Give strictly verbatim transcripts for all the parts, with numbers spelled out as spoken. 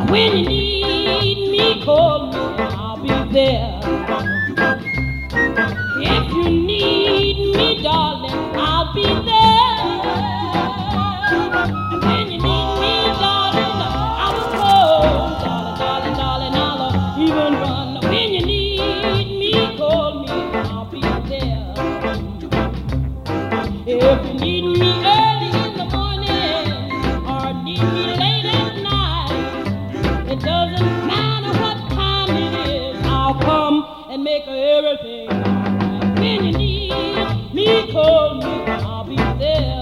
When you need me, call me, I'll be there. If you need me, darling, I'll be there. When you need me, darling, I will go. Darling, darling, darling, I'll even run. When you need me, call me, I'll be there. If you need me early in the morning or need me late at night, it doesn't matter what time it is, I'll come and make everything alright. When you need me, call me, I'll be there.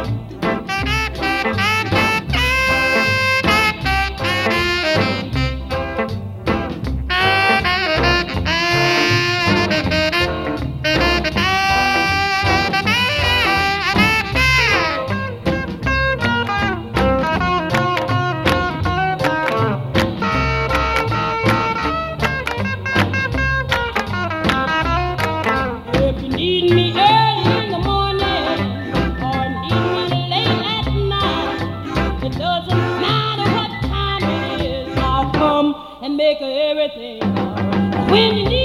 If you need me early in the morning or need me late at night, it doesn't matter what time it is, I'll come and make everything alright. When you need